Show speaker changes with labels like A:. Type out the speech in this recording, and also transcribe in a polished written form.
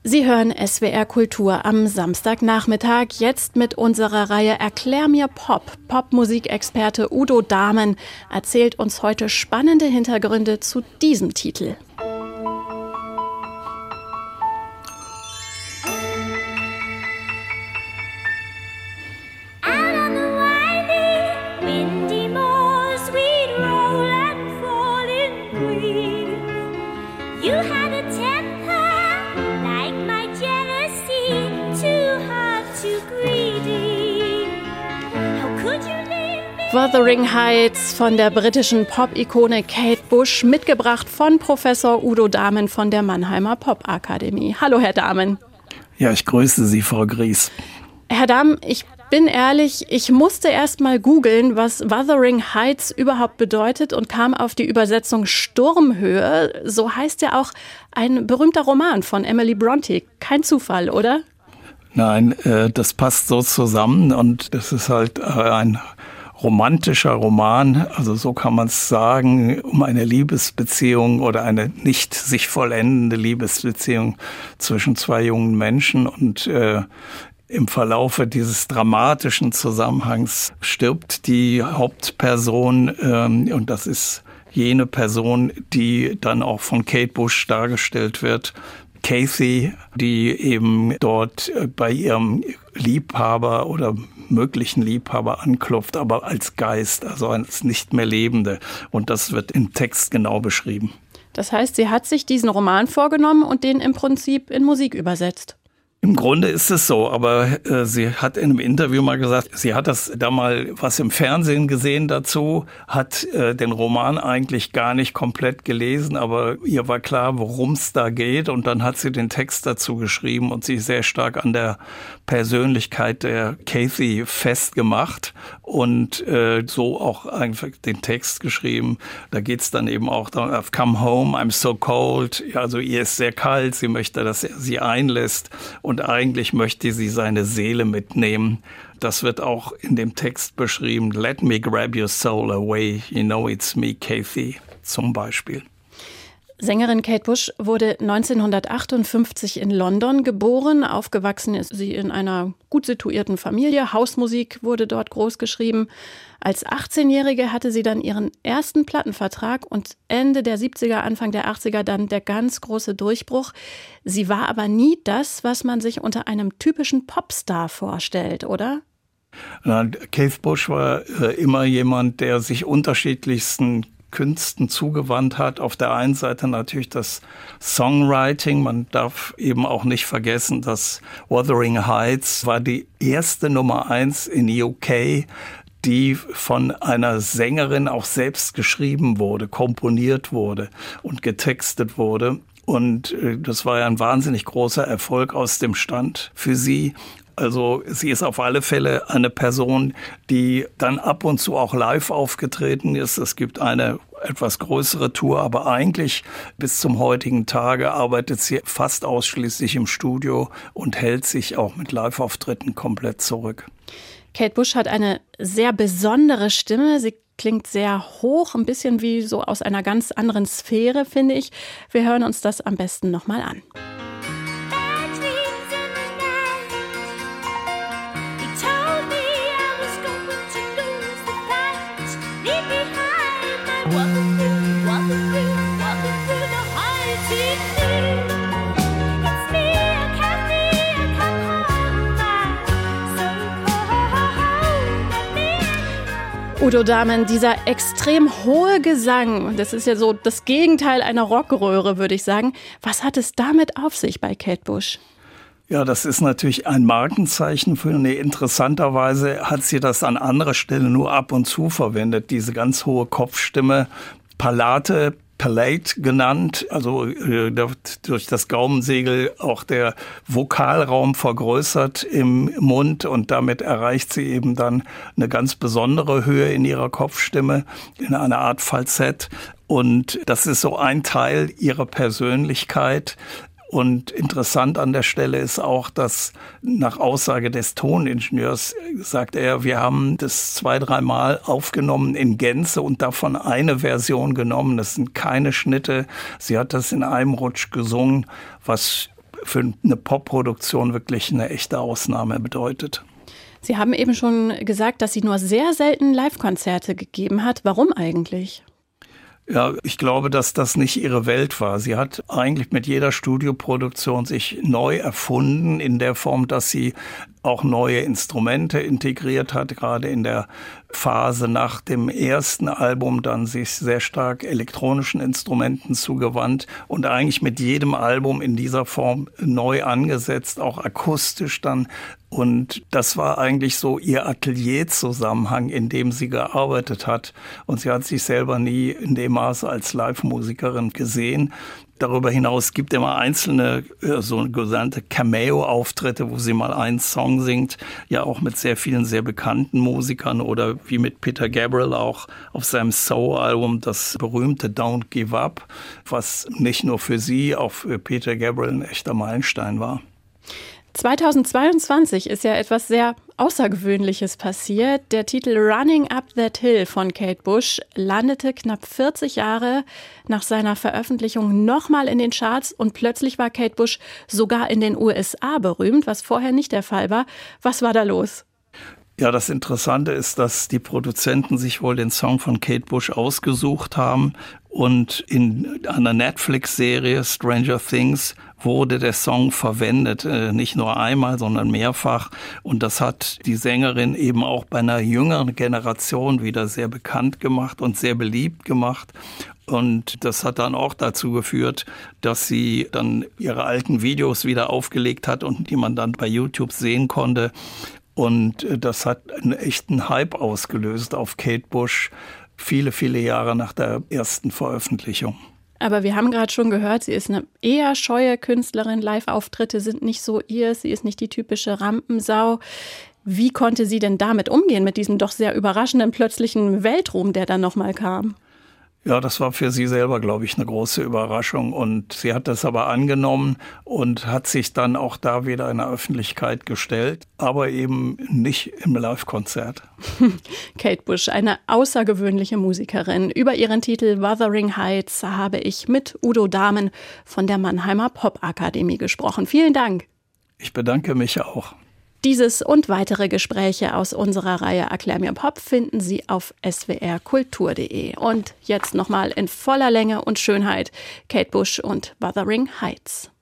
A: Sie hören SWR Kultur am Samstagnachmittag, jetzt mit unserer Reihe Erklär mir Pop. Popmusikexperte Udo Dahmen erzählt uns heute spannende Hintergründe zu diesem Titel. Wuthering Heights von der britischen Pop-Ikone Kate Bush, mitgebracht von Professor Udo Dahmen von der Mannheimer Popakademie. Hallo, Herr Dahmen.
B: Ja, ich grüße Sie, Frau Gries.
A: Herr Dahmen, ich bin ehrlich, ich musste erst mal googeln, was Wuthering Heights überhaupt bedeutet und kam auf die Übersetzung Sturmhöhe. So heißt ja auch ein berühmter Roman von Emily Bronte. Kein Zufall, oder?
B: Nein, das passt so zusammen und das ist halt ein romantischer Roman, also so kann man es sagen, um eine Liebesbeziehung oder eine nicht sich vollendende Liebesbeziehung zwischen zwei jungen Menschen. Und im Verlaufe dieses dramatischen Zusammenhangs stirbt die Hauptperson und das ist jene Person, die dann auch von Kate Bush dargestellt wird. Kathy, die eben dort bei ihrem Liebhaber oder möglichen Liebhaber anklopft, aber als Geist, also als nicht mehr Lebende. Und das wird im Text genau beschrieben.
A: Das heißt, sie hat sich diesen Roman vorgenommen und den im Prinzip in Musik übersetzt.
B: Im Grunde ist es so, aber sie hat in einem Interview mal gesagt, sie hat das da mal was im Fernsehen gesehen dazu, hat den Roman eigentlich gar nicht komplett gelesen, aber ihr war klar, worum es da geht, und dann hat sie den Text dazu geschrieben und sich sehr stark an der Persönlichkeit der Kathy festgemacht und so auch einfach den Text geschrieben. Da geht's dann eben auch darum, I've come home, I'm so cold, also ihr ist sehr kalt, sie möchte, dass er sie einlässt. Und eigentlich möchte sie seine Seele mitnehmen. Das wird auch in dem Text beschrieben. Let me grab your soul away. You know it's me, Kathy, zum Beispiel.
A: Sängerin Kate Bush wurde 1958 in London geboren. Aufgewachsen ist sie in einer gut situierten Familie. Hausmusik wurde dort großgeschrieben. Als 18-Jährige hatte sie dann ihren ersten Plattenvertrag und Ende der 70er, Anfang der 80er dann der ganz große Durchbruch. Sie war aber nie das, was man sich unter einem typischen Popstar vorstellt, oder?
B: Kate Bush war immer jemand, der sich unterschiedlichsten Künsten zugewandt hat. Auf der einen Seite natürlich das Songwriting. Man darf eben auch nicht vergessen, dass Wuthering Heights war die erste Nummer 1 in UK, die von einer Sängerin auch selbst geschrieben wurde, komponiert wurde und getextet wurde. Und das war ja ein wahnsinnig großer Erfolg aus dem Stand für sie. Also sie ist auf alle Fälle eine Person, die dann ab und zu auch live aufgetreten ist. Es gibt eine etwas größere Tour, aber eigentlich bis zum heutigen Tage arbeitet sie fast ausschließlich im Studio und hält sich auch mit Live-Auftritten komplett zurück.
A: Kate Bush hat eine sehr besondere Stimme. Sie klingt sehr hoch, ein bisschen wie so aus einer ganz anderen Sphäre, finde ich. Wir hören uns das am besten nochmal an. Udo Dahmen, dieser extrem hohe Gesang, das ist ja so das Gegenteil einer Rockröhre, würde ich sagen. Was hat es damit auf sich bei Kate Bush?
B: Ja, das ist natürlich ein Markenzeichen für eine. Interessanterweise hat sie das an anderer Stelle nur ab und zu verwendet, diese ganz hohe Kopfstimme. Palate genannt, also durch das Gaumensegel auch der Vokalraum vergrößert im Mund und damit erreicht sie eben dann eine ganz besondere Höhe in ihrer Kopfstimme, in einer Art Falsett. Und das ist so ein Teil ihrer Persönlichkeit. Und interessant an der Stelle ist auch, dass nach Aussage des Toningenieurs sagt er, wir haben das 2-3 Mal aufgenommen in Gänze und davon eine Version genommen. Das sind keine Schnitte. Sie hat das in einem Rutsch gesungen, was für eine Popproduktion wirklich eine echte Ausnahme bedeutet.
A: Sie haben eben schon gesagt, dass sie nur sehr selten Live-Konzerte gegeben hat. Warum eigentlich?
B: Ja, ich glaube, dass das nicht ihre Welt war. Sie hat eigentlich mit jeder Studioproduktion sich neu erfunden in der Form, dass sie auch neue Instrumente integriert hat, gerade in der Phase nach dem ersten Album dann sich sehr stark elektronischen Instrumenten zugewandt und eigentlich mit jedem Album in dieser Form neu angesetzt, auch akustisch dann. Und das war eigentlich so ihr Atelierzusammenhang, in dem sie gearbeitet hat. Und sie hat sich selber nie in dem Maße als Live-Musikerin gesehen. Darüber hinaus gibt es immer einzelne, so genannte Cameo-Auftritte, wo sie mal einen Song singt, ja auch mit sehr vielen sehr bekannten Musikern oder wie mit Peter Gabriel auch auf seinem Soul-Album, das berühmte Don't Give Up, was nicht nur für sie, auch für Peter Gabriel ein echter Meilenstein war.
A: 2022 ist ja etwas sehr Außergewöhnliches passiert. Der Titel Running Up That Hill von Kate Bush landete knapp 40 Jahre nach seiner Veröffentlichung nochmal in den Charts und plötzlich war Kate Bush sogar in den USA berühmt, was vorher nicht der Fall war. Was war da los?
B: Ja, das Interessante ist, dass die Produzenten sich wohl den Song von Kate Bush ausgesucht haben und in einer Netflix-Serie Stranger Things wurde der Song verwendet, nicht nur einmal, sondern mehrfach. Und das hat die Sängerin eben auch bei einer jüngeren Generation wieder sehr bekannt gemacht und sehr beliebt gemacht. Und das hat dann auch dazu geführt, dass sie dann ihre alten Videos wieder aufgelegt hat und die man dann bei YouTube sehen konnte. Und das hat einen echten Hype ausgelöst auf Kate Bush, viele, viele Jahre nach der ersten Veröffentlichung.
A: Aber wir haben gerade schon gehört, sie ist eine eher scheue Künstlerin. Live-Auftritte sind nicht so ihrs. Sie ist nicht die typische Rampensau. Wie konnte sie denn damit umgehen, mit diesem doch sehr überraschenden plötzlichen Weltruhm, der dann nochmal kam?
B: Ja, das war für sie selber, glaube ich, eine große Überraschung. Und sie hat das aber angenommen und hat sich dann auch da wieder in der Öffentlichkeit gestellt, aber eben nicht im Live-Konzert.
A: Kate Bush, eine außergewöhnliche Musikerin. Über ihren Titel Wuthering Heights habe ich mit Udo Dahmen von der Mannheimer Popakademie gesprochen. Vielen Dank.
B: Ich bedanke mich auch.
A: Dieses und weitere Gespräche aus unserer Reihe Erklär mir Pop finden Sie auf swrkultur.de. Und jetzt nochmal in voller Länge und Schönheit Kate Bush und Wuthering Heights.